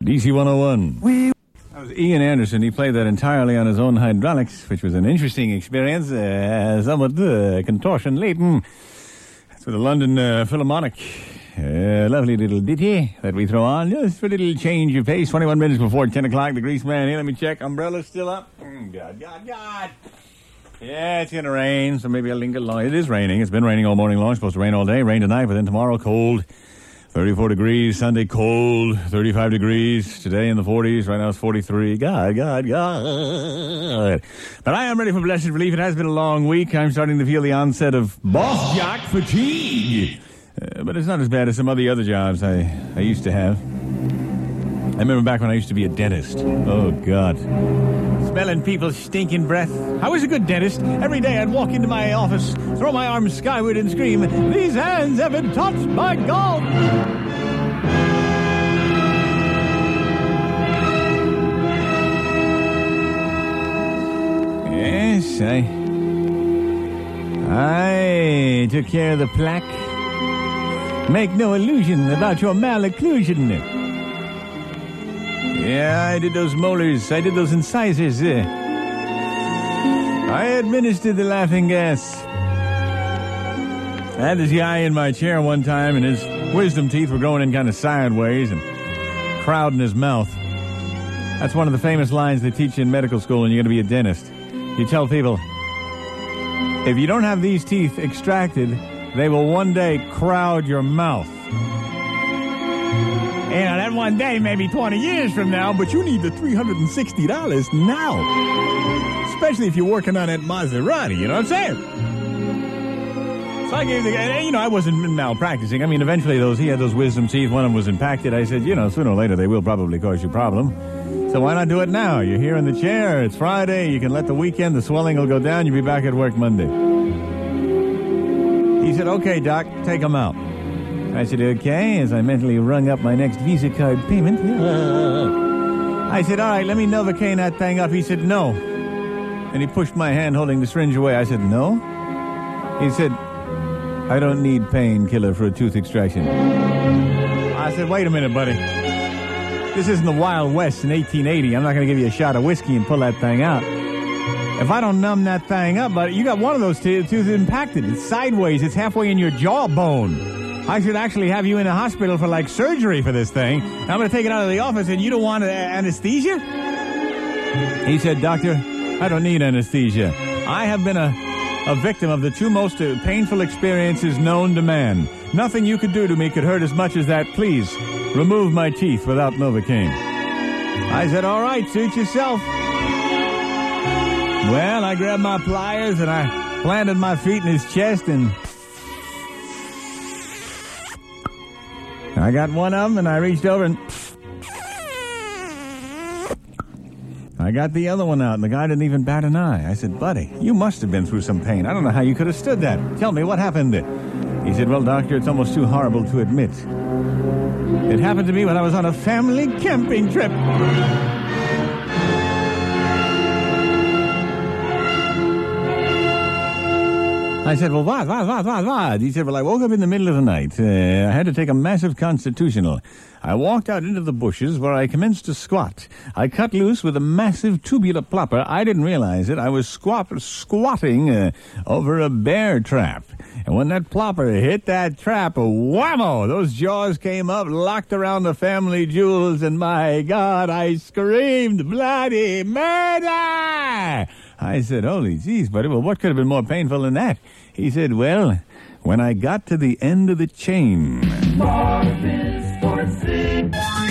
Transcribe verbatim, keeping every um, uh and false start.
D C one oh one. We... That was Ian Anderson. He played that entirely on his own hydraulics, which was an interesting experience, uh, somewhat uh, contortion-laden. That's for the London uh, Philharmonic. Uh, lovely little ditty that we throw on just for a little change of pace. twenty-one minutes before ten o'clock. The grease man here. Let me check. Umbrella's still up. Mm, God, God, God. Yeah, it's going to rain, so maybe I'll linger long. It is raining. It's been raining all morning long. It's supposed to rain all day. Rain tonight, but then tomorrow, cold. thirty-four degrees. Sunday, cold. thirty-five degrees. Today in the forties. Right now it's forty-three. God, God, God. But I am ready for blessed relief. It has been a long week. I'm starting to feel the onset of boss jock fatigue. Uh, but it's not as bad as some of the other jobs I, I used to have. I remember back when I used to be a dentist. Oh, God. Smelling people's stinking breath. I was a good dentist. Every day I'd walk into my office, throw my arms skyward and scream, "These hands have been touched by God!" Yes, I... I took care of the plaque. Make no illusion about your malocclusion. Yeah, I did those molars. I did those incisors. Uh, I administered the laughing gas. I had this guy in my chair one time, and his wisdom teeth were going in kind of sideways and crowding his mouth. That's one of the famous lines they teach you in medical school when you're going to be a dentist. You tell people, if you don't have these teeth extracted, they will one day crowd your mouth. You know, that one day may be twenty years from now, but you need the three hundred sixty dollars now. Especially if you're working on that Maserati, you know what I'm saying? So I gave the guy, you know, I wasn't malpracticing. I mean, eventually those, he had those wisdom teeth. One of them was impacted. I said, you know, sooner or later they will probably cause you a problem. So why not do it now? You're here in the chair. It's Friday. You can let the weekend, the swelling will go down. You'll be back at work Monday. He said, okay, doc, take them out. I said, okay, as I mentally rung up my next Visa card payment. I said, all right, let me Novocaine that thing up. He said, no. And he pushed my hand holding the syringe away. I said, no? He said, I don't need painkiller for a tooth extraction. I said, wait a minute, buddy. This isn't the Wild West in eighteen eighty. I'm not going to give you a shot of whiskey and pull that thing out. If I don't numb that thing up, buddy, you got one of those tooths impacted. It's sideways. It's halfway in your jawbone. I should actually have you in the hospital for, like, surgery for this thing. I'm going to take it out of the office, and you don't want uh, anesthesia? He said, doctor, I don't need anesthesia. I have been a, a victim of the two most uh, painful experiences known to man. Nothing you could do to me could hurt as much as that. Please, remove my teeth without Novocaine. I said, all right, suit yourself. Well, I grabbed my pliers, and I planted my feet in his chest, and... I got one of them, and I reached over and... I got the other one out, and the guy didn't even bat an eye. I said, buddy, you must have been through some pain. I don't know how you could have stood that. Tell me, what happened? He said, well, doctor, it's almost too horrible to admit. It happened to me when I was on a family camping trip. I said, well, what, what, what, what, what? He said, well, I woke up in the middle of the night. Uh, I had to take a massive constitutional. I walked out into the bushes where I commenced to squat. I cut loose with a massive tubular plopper. I didn't realize it. I was squat, squatting uh, over a bear trap. And when that plopper hit that trap, whammo, those jaws came up, locked around the family jewels, and my God, I screamed, bloody murder! I said, holy jeez, buddy, well, what could have been more painful than that? He said, well, when I got to the end of the chain...